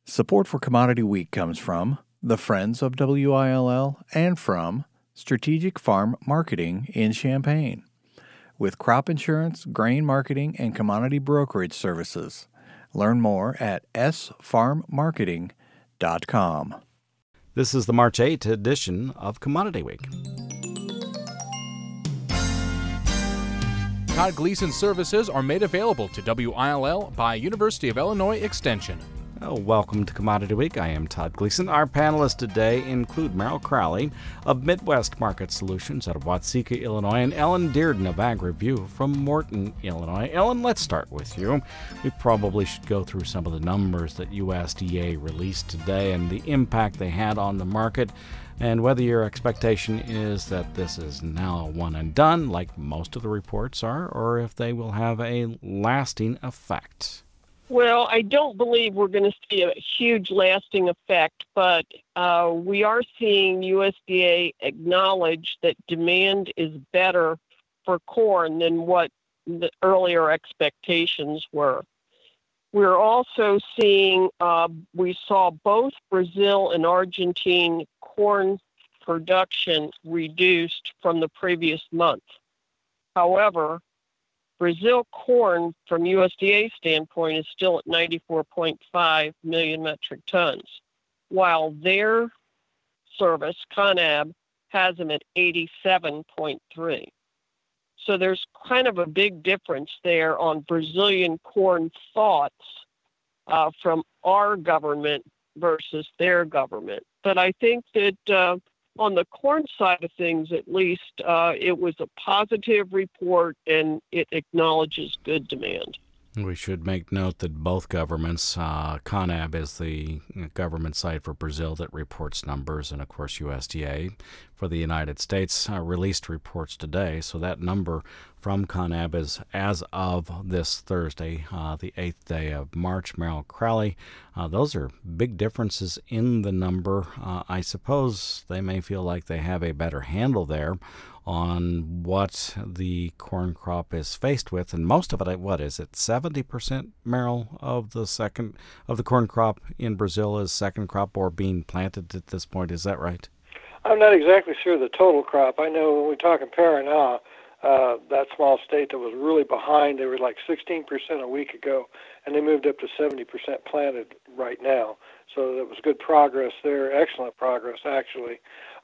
Support for Commodity Week comes from the Friends of WILL and from Strategic Farm Marketing in Champaign, with crop insurance, grain marketing, and commodity brokerage services. Learn more at sfarmmarketing.com. This is the March 8th edition of Commodity Week. Todd Gleason services are made available to WILL by University of Illinois Extension. Welcome to Commodity Week. I am Todd Gleason. Our panelists today include Merrill Crowley of Midwest Market Solutions out of Watseka, Illinois, and Ellen Dearden of AgReview from Morton, Illinois. Ellen, let's start with you. We probably should go through some of the numbers that USDA released today and the impact they had on the market, and whether your expectation is that this is now one and done, like most of the reports are, or if they will have a lasting effect. Well, I don't believe we're going to see a huge lasting effect, but we are seeing USDA acknowledge that demand is better for corn than what the earlier expectations were. We're also seeing, we saw both Brazil and Argentine corn production reduced from the previous month. However, Brazil corn, from USDA standpoint, is still at 94.5 million metric tons, while their service, CONAB, has them at 87.3. So there's kind of a big difference there on Brazilian corn thoughts from our government versus their government. But I think that on the corn side of things, at least, it was a positive report, and it acknowledges good demand. We should make note that both governments, CONAB is the government site for Brazil that reports numbers, and of course USDA for the United States released reports today. So that number from CONAB is as of this Thursday, the 8th day of March. Merrill Crowley, those are big differences in the number. I suppose they may feel like they have a better handle there on what the corn crop is faced with, and most of it, what is it, 70%, Merrill, of the corn crop in Brazil is second crop or being planted at this point. Is that right? I'm not exactly sure the total crop. I know when we talk in Paraná, that small state that was really behind, they were like 16% a week ago, and they moved up to 70% planted right now. So that was good progress there, excellent progress, actually.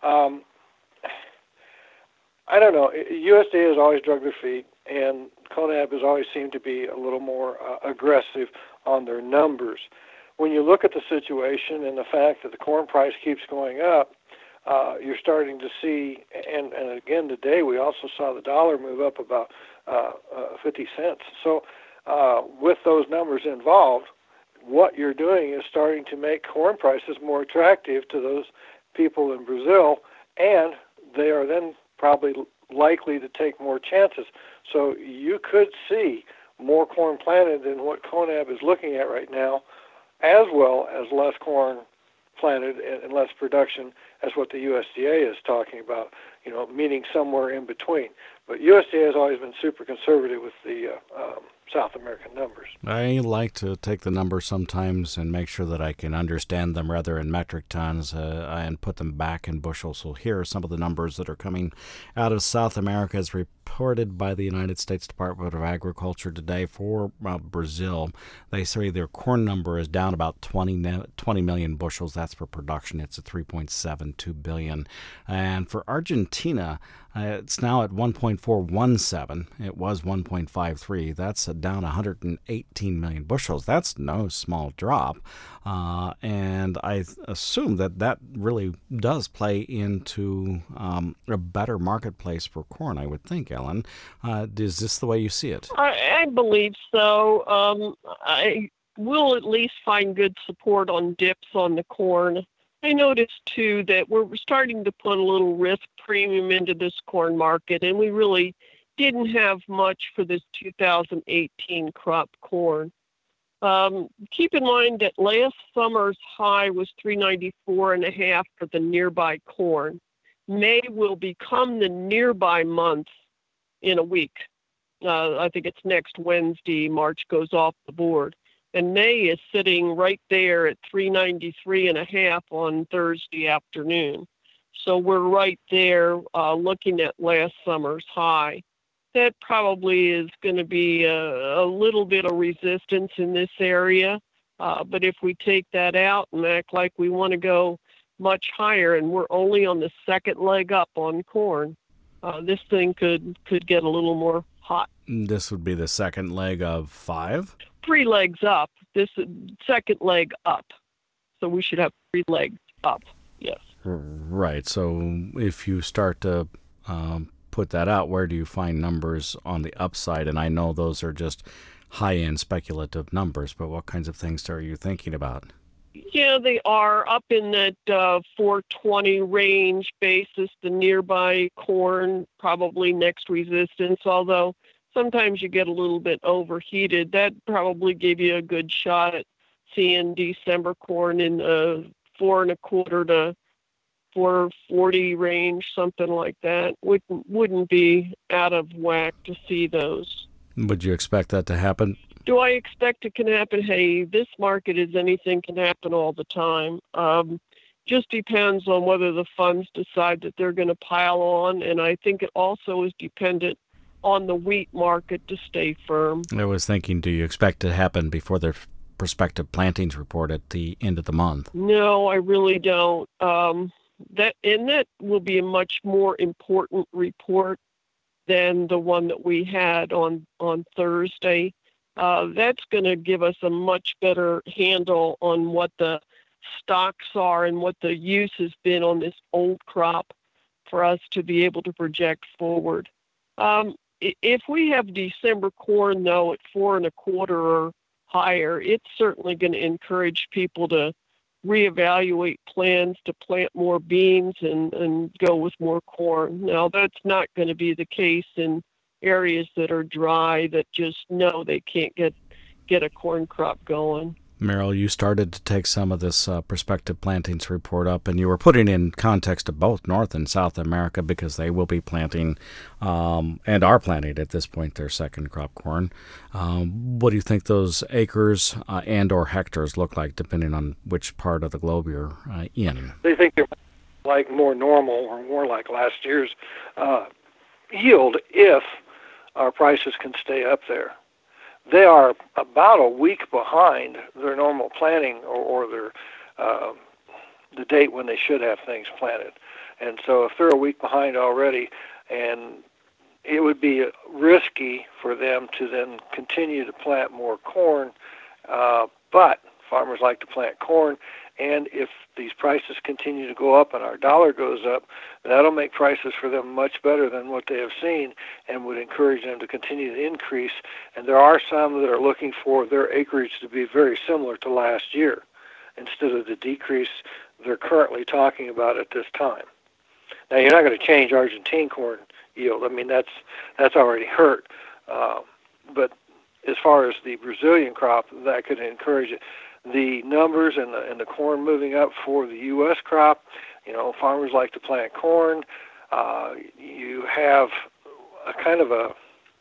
I don't know. USDA has always dragged their feet, and CONAB has always seemed to be a little more aggressive on their numbers. When you look at the situation and the fact that the corn price keeps going up, you're starting to see, and again today we also saw the dollar move up about 50 cents. So with those numbers involved, what you're doing is starting to make corn prices more attractive to those people in Brazil, and they are then probably likely to take more chances. So you could see more corn planted than what CONAB is looking at right now, as well as less corn planted and less production as what the USDA is talking about, meaning somewhere in between. But USDA has always been super conservative with the South American numbers. I like to take the numbers sometimes and make sure that I can understand them rather in metric tons and put them back in bushels. So here are some of the numbers that are coming out of South America as reported by the United States Department of Agriculture today for Brazil. They say their corn number is down about 20 million bushels. That's for production. It's at 3.72 billion. And for Argentina, it's now at 1.417. It was 1.53. That's down 118 million bushels. That's no small drop. And I assume that really does play into a better marketplace for corn, I would think, Ellen. Is this the way you see it? I believe so. I will at least find good support on dips on the corn. I noticed, too, that we're starting to put a little risk premium into this corn market, and we really didn't have much for this 2018 crop corn. Keep in mind that last summer's high was 394.5 for the nearby corn. May will become the nearby month in a week. I think it's next Wednesday. March goes off the board. and May is sitting right there at 393.5 on Thursday afternoon. So we're right there looking at last summer's high. That probably is going to be a little bit of resistance in this area. But if we take that out and act like we want to go much higher, and we're only on the second leg up on corn, this thing could get a little more hot. This would be the second leg of 5? 3 legs up. This is second leg up. So we should have 3 legs up, yes. Right. So if you start to put that out, where do you find numbers on the upside? And I know those are just high-end speculative numbers, but what kinds of things are you thinking about? Yeah, they are up in that 420 range basis, the nearby corn, probably next resistance, although sometimes you get a little bit overheated. That probably gave you a good shot at seeing December corn in the 4.25 to 440 range, something like that. Wouldn't be out of whack to see those. Would you expect that to happen? Do I expect it can happen? Hey, this market is anything can happen all the time. Just depends on whether the funds decide that they're going to pile on, and I think it also is dependent on the wheat market to stay firm. I was thinking, do you expect it to happen before their prospective plantings report at the end of the month? No, I really don't. That will be a much more important report than the one that we had on Thursday. That's going to give us a much better handle on what the stocks are and what the use has been on this old crop for us to be able to project forward. If we have December corn, though, at 4.25 or higher, it's certainly going to encourage people to reevaluate plans to plant more beans and go with more corn. Now, that's not going to be the case in areas that are dry that just know they can't get a corn crop going. Meryl, you started to take some of this prospective plantings report up, and you were putting in context of both North and South America because they will be planting and are planting at this point their second crop corn. What do you think those acres and or hectares look like, depending on which part of the globe you're in? They think they're like more normal or more like last year's yield if our prices can stay up there. They are about a week behind their normal planting or their the date when they should have things planted. And so if they're a week behind already, and it would be risky for them to then continue to plant more corn, but farmers like to plant corn, and if these prices continue to go up and our dollar goes up, that'll make prices for them much better than what they have seen and would encourage them to continue to increase. And there are some that are looking for their acreage to be very similar to last year instead of the decrease they're currently talking about at this time. Now, you're not going to change Argentine corn yield. I mean, that's already hurt. But as far as the Brazilian crop, that could encourage it. The numbers and the corn moving up for the U.S. crop, farmers like to plant corn. You have a kind of a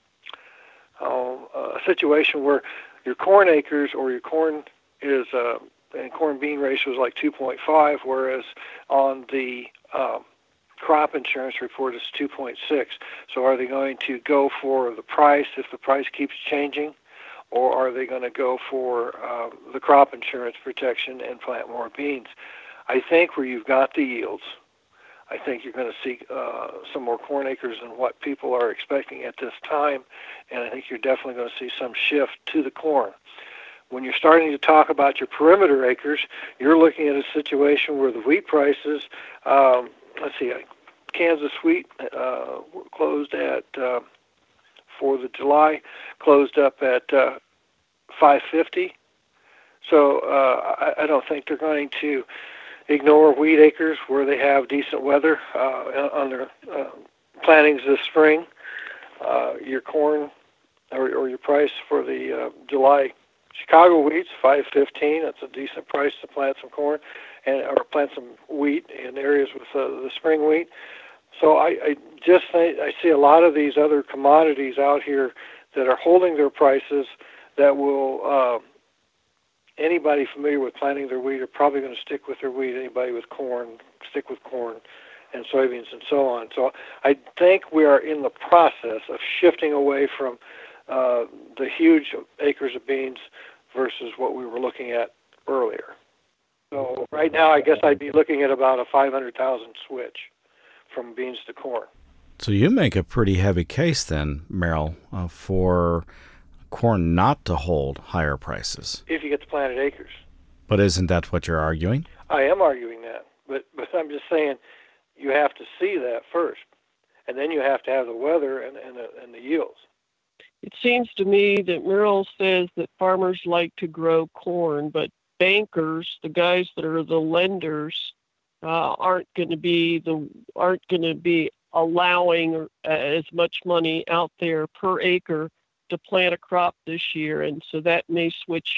situation where your corn acres or your corn is and corn bean ratio is like 2.5, whereas on the crop insurance report is 2.6. So are they going to go for the price if the price keeps changing? Or are they going to go for the crop insurance protection and plant more beans? I think where you've got the yields, I think you're going to see some more corn acres than what people are expecting at this time, and I think you're definitely going to see some shift to the corn. When you're starting to talk about your perimeter acres, you're looking at a situation where the wheat prices, Kansas wheat closed at... for the July, closed up at $5.50. So I don't think they're going to ignore wheat acres where they have decent weather on their plantings this spring. Your corn or your price for the July Chicago wheat's $5.15. That's a decent price to plant some corn or plant some wheat in areas with the spring wheat. So I just think I see a lot of these other commodities out here that are holding their prices that will anybody familiar with planting their wheat are probably going to stick with their wheat. Anybody with corn, stick with corn and soybeans and so on. So I think we are in the process of shifting away from the huge acres of beans versus what we were looking at earlier. So right now, I guess I'd be looking at about a 500,000 switch from beans to corn. So you make a pretty heavy case then, Merrill, for corn not to hold higher prices. If you get the planted acres. But isn't that what you're arguing? I am arguing that, but I'm just saying you have to see that first, and then you have to have the weather and the yields. It seems to me that Merrill says that farmers like to grow corn, but bankers, the guys that are the lenders, aren't going to be allowing as much money out there per acre to plant a crop this year, and so that may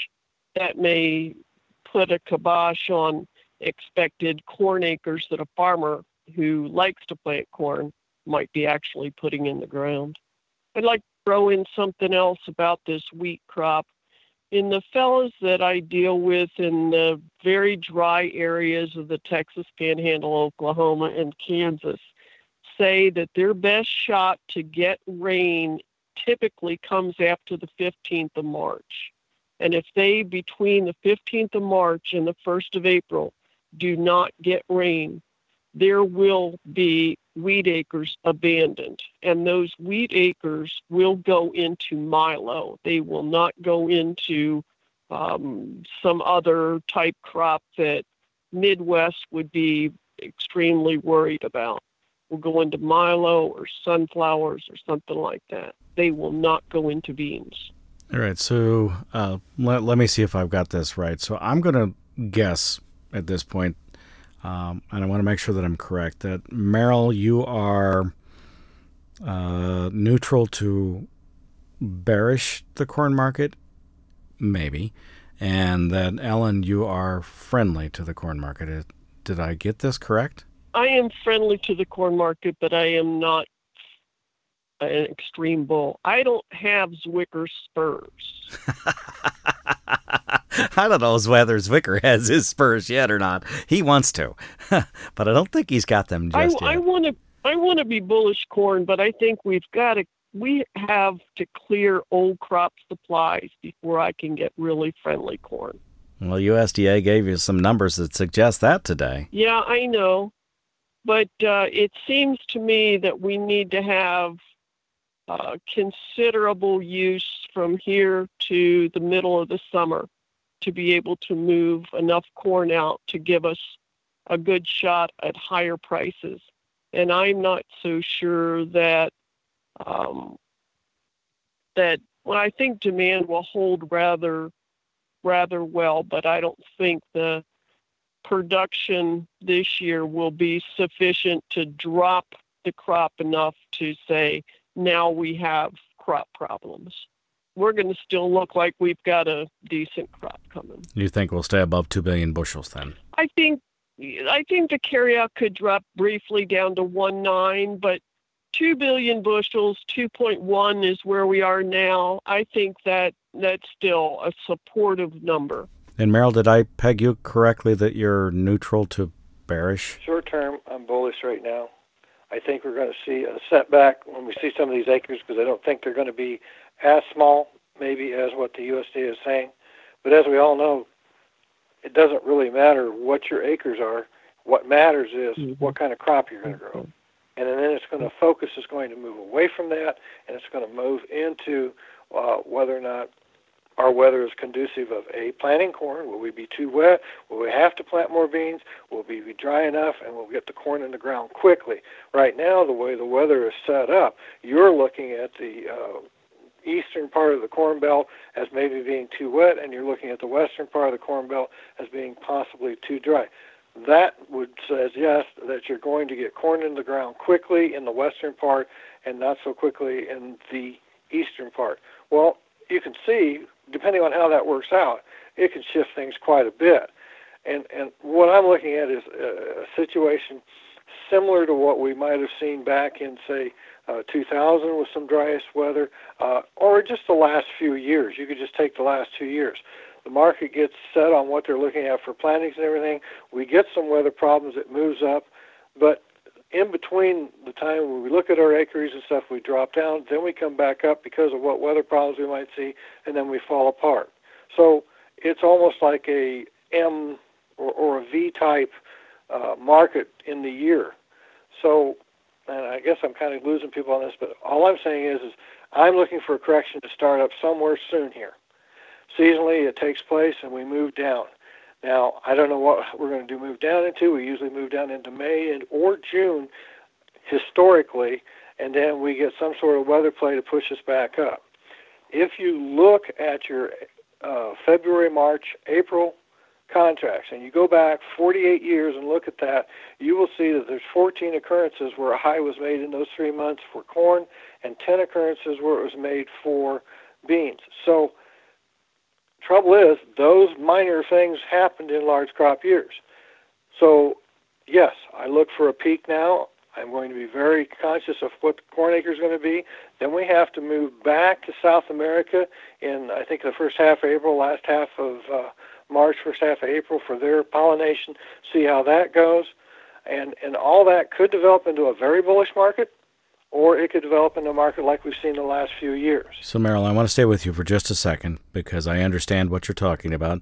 put a kibosh on expected corn acres that a farmer who likes to plant corn might be actually putting in the ground. I'd like to throw in something else about this wheat crop. In the fellows that I deal with in the very dry areas of the Texas Panhandle, Oklahoma, and Kansas, say that their best shot to get rain typically comes after the 15th of March. And if they, between the 15th of March and the 1st of April, do not get rain, there will be wheat acres abandoned. And those wheat acres will go into milo. They will not go into some other type crop that Midwest would be extremely worried about. Will go into milo or sunflowers or something like that. They will not go into beans. All right, so let me see if I've got this right. So I'm going to guess at this point, and I want to make sure that I'm correct, that Merrill, you are neutral to bearish the corn market, maybe, and that Ellen, you are friendly to the corn market. Did I get this correct? I am friendly to the corn market, but I am not an extreme bull. I don't have Zwicker spurs. I don't know whether Zwicker has his spurs yet or not. He wants to, but I don't think he's got them just yet. I want to be bullish corn, but I think we have to clear old crop supplies before I can get really friendly corn. Well, USDA gave you some numbers that suggest that today. Yeah, I know. But it seems to me that we need to have considerable use from here to the middle of the summer to be able to move enough corn out to give us a good shot at higher prices. And I'm not so sure that I think demand will hold rather well, but I don't think the production this year will be sufficient to drop the crop enough to say, now we have crop problems. We're going to still look like we've got a decent crop coming. You think we'll stay above 2 billion bushels then? I think the carryout could drop briefly down to 1.9, but 2 billion bushels, 2.1 is where we are now. I think that's still a supportive number. And Merrill, did I peg you correctly that you're neutral to bearish? Short term, I'm bullish right now. I think we're going to see a setback when we see some of these acres because I don't think they're going to be as small, maybe, as what the USDA is saying. But as we all know, it doesn't really matter what your acres are. What matters is what kind of crop you're going to grow. And then it's going to focus is going to move away from that, and it's going to move into whether or not our weather is conducive of planting corn. Will we be too wet? Will we have to plant more beans? Will we be dry enough? And we'll get the corn in the ground quickly. Right now, the way the weather is set up, you're looking at the eastern part of the Corn Belt as maybe being too wet, and you're looking at the western part of the Corn Belt as being possibly too dry. That would suggest that you're going to get corn in the ground quickly in the western part and not so quickly in the eastern part. Well, you can see, depending on how that works out, it can shift things quite a bit. And what I'm looking at is a situation similar to what we might have seen back in, say, 2000 with some driest weather, or just the last few years. You could just take the last 2 years. the market gets set on what they're looking at for plantings and everything. We get some weather problems, it moves up, but in between the time when we look at our acreage and stuff, we drop down, then we come back up because of what weather problems we might see, and then we fall apart. So it's almost like a M or a V type market in the year. So, and I guess I'm kind of losing people on this, but all I'm saying is I'm looking for a correction to start up somewhere soon here. Seasonally, it takes place, and we move down. Now, I don't know what we're going to do move down into. We usually move down into May or June historically, and then we get some sort of weather play to push us back up. If you look at your February, March, April contracts, and you go back 48 years and look at that, you will see that there's 14 occurrences where a high was made in those 3 months for corn and 10 occurrences where it was made for beans. So trouble is, those minor things happened in large crop years. So, yes, I look for a peak now. I'm going to be very conscious of what the corn acre is going to be. Then we have to move back to South America in, I think, the first half of April, last half of March, first half of April for their pollination, see how that goes. And all that could develop into a very bullish market, or it could develop into a market like we've seen the last few years. So, Merrill, I want to stay with you for just a second because I understand what you're talking about.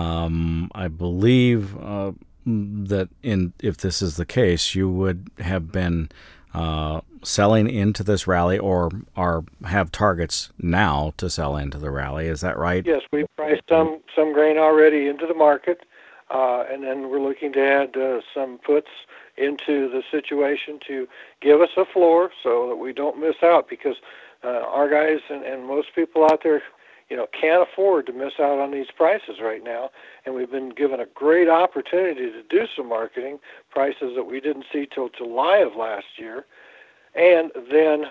I believe that if this is the case, you would have been selling into this rally or have targets now to sell into the rally. Is that right? Yes, we've priced some grain already into the market, and then we're looking to add some puts into the situation to give us a floor so that we don't miss out, because our guys and most people out there, can't afford to miss out on these prices right now. And we've been given a great opportunity to do some marketing, prices that we didn't see till July of last year. And then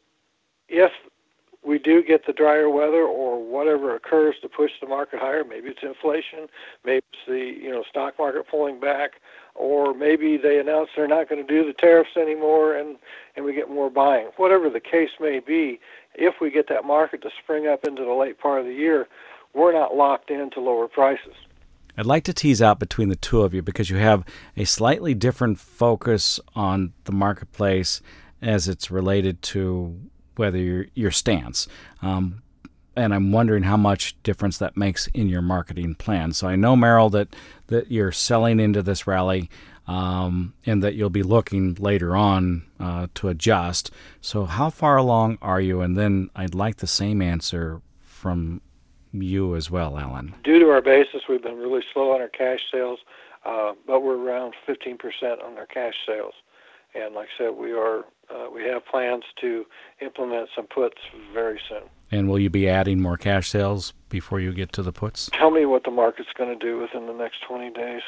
if we do get the drier weather or whatever occurs to push the market higher, maybe it's inflation, maybe it's the stock market pulling back, or maybe they announce they're not going to do the tariffs anymore and we get more buying. Whatever the case may be, if we get that market to spring up into the late part of the year, we're not locked into lower prices. I'd like to tease out between the two of you because you have a slightly different focus on the marketplace as it's related to whether your stance. And I'm wondering how much difference that makes in your marketing plan. So I know, Merrill, that you're selling into this rally and that you'll be looking later on to adjust. So how far along are you? And then I'd like the same answer from you as well, Alan. Due to our basis, we've been really slow on our cash sales, but we're around 15% on our cash sales. And like I said, we have plans to implement some puts very soon. And will you be adding more cash sales before you get to the puts? Tell me what the market's going to do within the next 20 days.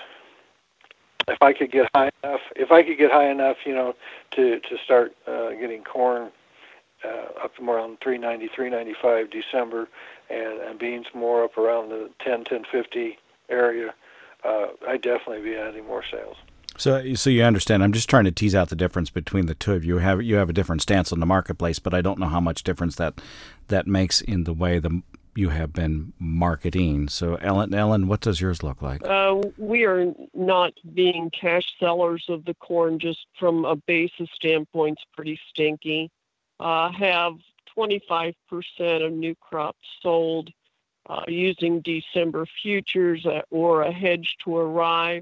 If I could get high enough, to start getting corn up to around 390, 395 December, and beans more up around the 1050 area, I'd definitely be adding more sales. So you understand, I'm just trying to tease out the difference between the two of you. You have a different stance on the marketplace, but I don't know how much difference that makes in the way you have been marketing. So, Ellen, what does yours look like? We are not being cash sellers of the corn, just from a basis standpoint, it's pretty stinky. Have 25% of new crops sold using December futures or a hedge to arrive.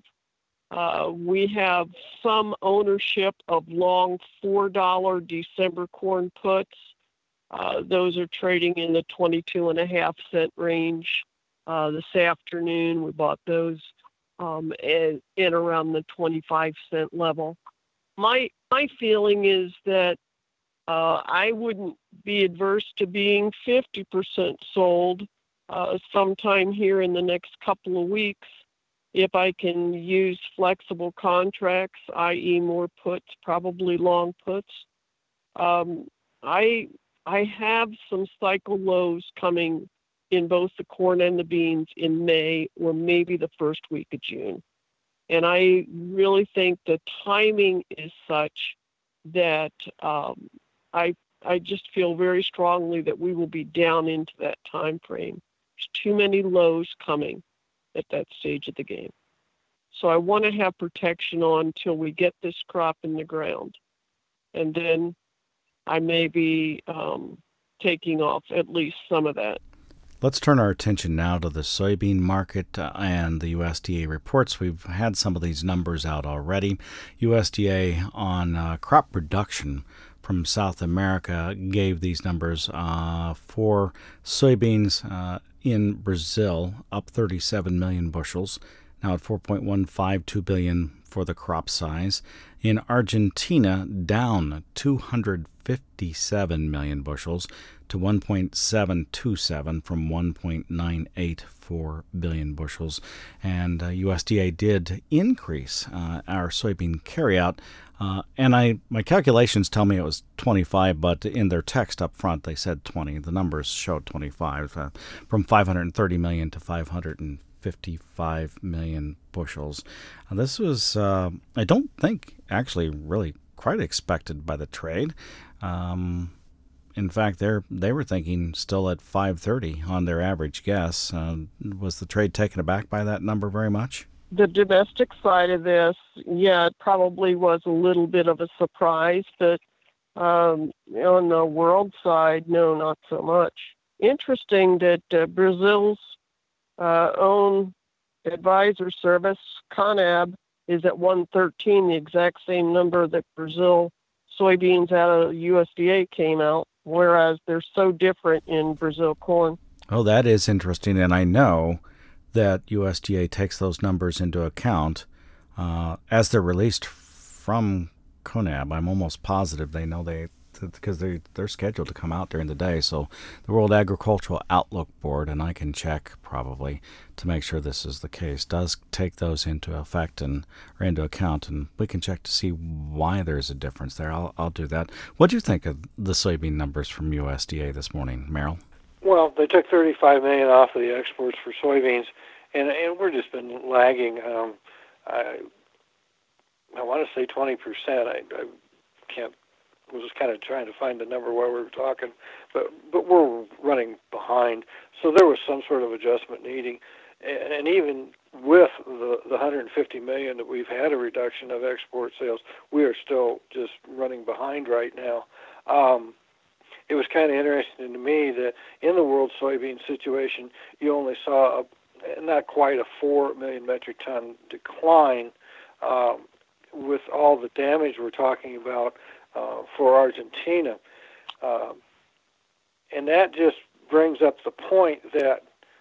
We have some ownership of long $4 December corn puts. Those are trading in the 22.5 cent range. This afternoon, we bought those in around the 25-cent level. My feeling is that I wouldn't be adverse to being 50% sold sometime here in the next couple of weeks. If I can use flexible contracts, i.e. more puts, probably long puts. I have some cycle lows coming in both the corn and the beans in May or maybe the first week of June. And I really think the timing is such that I just feel very strongly that we will be down into that time frame. There's too many lows coming at that stage of the game. So I want to have protection on until we get this crop in the ground. And then I may be taking off at least some of that. Let's turn our attention now to the soybean market and the USDA reports. We've had some of these numbers out already. USDA on crop production from South America gave these numbers for soybeans in Brazil, up 37 million bushels, now at 4.152 billion for the crop size. In Argentina, down 257 million bushels to 1.727 from 1.984 billion bushels. And USDA did increase our soybean carryout. And my calculations tell me it was 25, but in their text up front they said 20. The numbers showed 25, from 530 million to 555 million bushels. This was, I don't think, actually really quite expected by the trade. In fact, they were thinking still at 530 on their average guess. Was the trade taken aback by that number very much? The domestic side of this, yeah, it probably was a little bit of a surprise, but on the world side, no, not so much. Interesting that Brazil's own advisor service, CONAB, is at 113, the exact same number that Brazil soybeans out of USDA came out, whereas they're so different in Brazil corn. Oh, that is interesting, and I know that USDA takes those numbers into account as they're released from CONAB. I'm almost positive they know because they're scheduled to come out during the day. So the World Agricultural Outlook Board, and I can check probably to make sure this is the case, does take those into effect or into account, and we can check to see why there's a difference there. I'll do that. What do you think of the soybean numbers from USDA this morning, Merrill? Well, they took 35 million off of the exports for soybeans, and we're just been lagging. I want to say 20%. I can't. I was just kind of trying to find the number while we were talking, but we're running behind. So there was some sort of adjustment needing, and even with the 150 million that we've had a reduction of export sales, we are still just running behind right now. It was kind of interesting to me that in the world soybean situation, you only saw not quite a 4 million metric ton decline with all the damage we're talking about for Argentina. And that just brings up the point that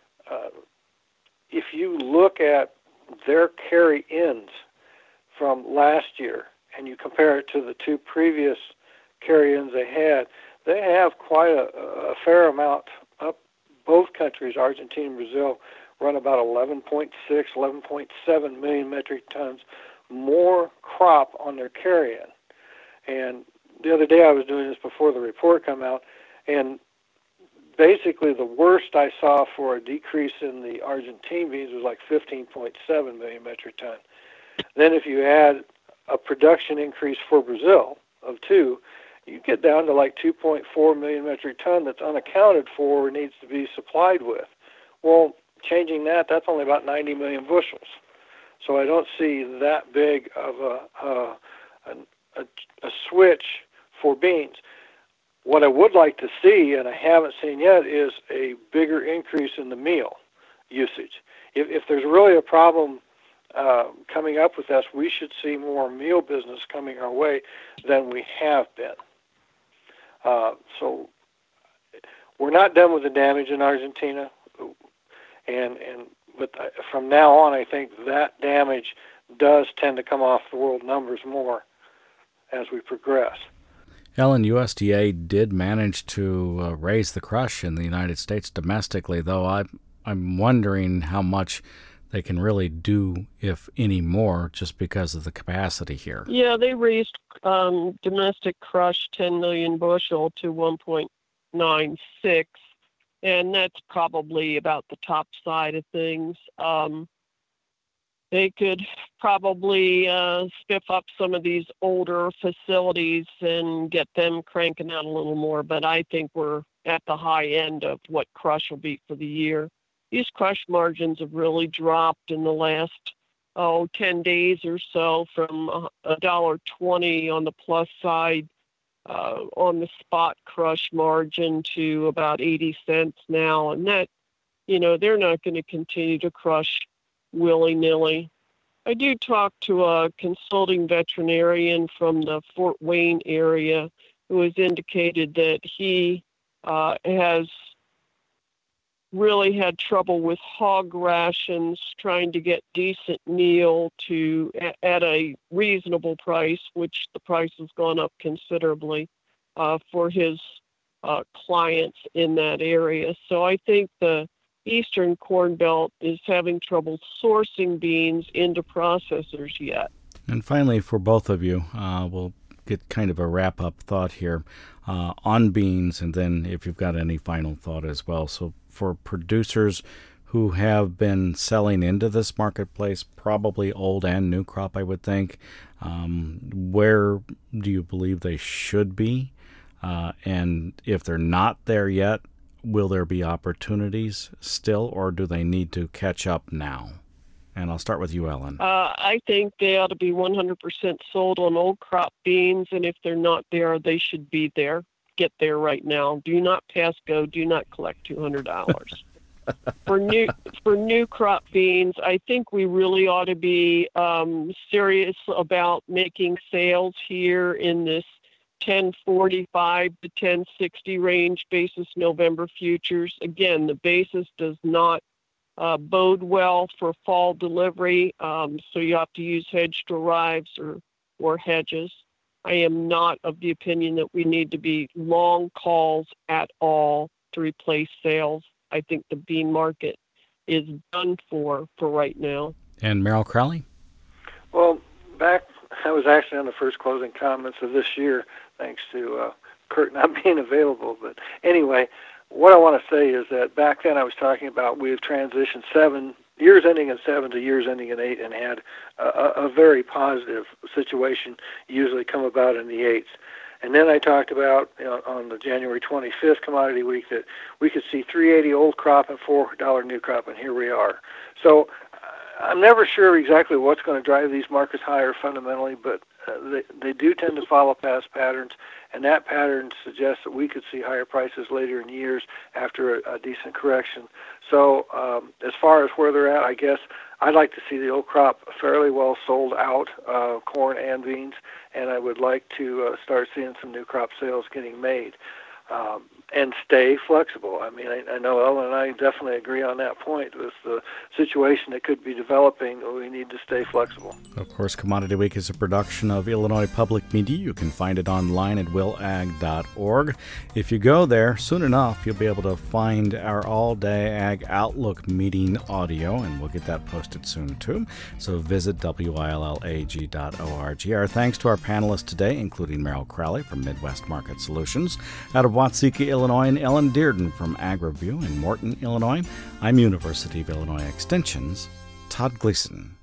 if you look at their carry-ins from last year and you compare it to the two previous carry-ins they have quite a fair amount up. Both countries, Argentina and Brazil, run about 11.6, 11.7 million metric tons more crop on their carry-in. And the other day I was doing this before the report came out, and basically the worst I saw for a decrease in the Argentine beans was like 15.7 million metric ton. Then if you add a production increase for Brazil of 2, you get down to like 2.4 million metric ton that's unaccounted for or needs to be supplied with. Well, changing that's only about 90 million bushels. So I don't see that big of a switch for beans. What I would like to see, and I haven't seen yet, is a bigger increase in the meal usage. If there's really a problem coming up with us, we should see more meal business coming our way than we have been. So we're not done with the damage in Argentina, but from now on, I think that damage does tend to come off the world numbers more as we progress. Ellen, USDA did manage to raise the crush in the United States domestically, though I'm wondering how much they can really do, if any more, just because of the capacity here. Yeah, they raised domestic crush 10 million bushel to 1.96, and that's probably about the top side of things. They could probably spiff up some of these older facilities and get them cranking out a little more, but I think we're at the high end of what crush will be for the year. these crush margins have really dropped in the last 10 days or so, from $1.20 on the plus side on the spot crush margin to about 80 cents now. And that, they're not going to continue to crush willy-nilly. I do talk to a consulting veterinarian from the Fort Wayne area who has indicated that he has really had trouble with hog rations, trying to get decent meal at a reasonable price, which the price has gone up considerably for his clients in that area. So I think the Eastern Corn Belt is having trouble sourcing beans into processors yet. And finally, for both of you, we'll get kind of a wrap-up thought here on beans, and then if you've got any final thought as well. So for producers who have been selling into this marketplace, probably old and new crop, I would think, where do you believe they should be? And if they're not there yet, will there be opportunities still, or do they need to catch up now? And I'll start with you, Ellen. I think they ought to be 100% sold on old crop beans, and if they're not there, they should be there. Get there right now. Do not pass go. Do not collect $200. For new crop beans, I think we really ought to be serious about making sales here in this 1045 to 1060 range basis November futures. Again, the basis does not bode well for fall delivery, so you have to use hedged arrives or hedges. I am not of the opinion that we need to be long calls at all to replace sales. I think the bean market is done for right now. And Merrill Crowley? Well, I was actually on the first closing comments of this year, thanks to Kurt not being available. But anyway, what I want to say is that back then I was talking about we have transitioned 7 years ending in 7 to years ending in 8, and had a very positive situation usually come about in the 8s. And then I talked about on the January 25th commodity week that we could see $3.80 old crop and $4 new crop, and here we are. So I'm never sure exactly what's going to drive these markets higher fundamentally, but they do tend to follow past patterns, and that pattern suggests that we could see higher prices later in years after a decent correction. So as far as where they're at, I guess I'd like to see the old crop fairly well sold out, corn and beans, and I would like to start seeing some new crop sales getting made. And stay flexible. I mean, I know Ellen and I definitely agree on that point. With the situation that could be developing, we need to stay flexible. Of course, Commodity Week is a production of Illinois Public Media. You can find it online at willag.org. If you go there soon enough, you'll be able to find our all-day Ag Outlook meeting audio, and we'll get that posted soon too. So visit willag.org. Our thanks to our panelists today, including Merrill Crowley from Midwest Market Solutions, out of Watseka, Illinois, and Ellen Dearden from AgriView in Morton, Illinois. I'm University of Illinois Extension's Todd Gleason.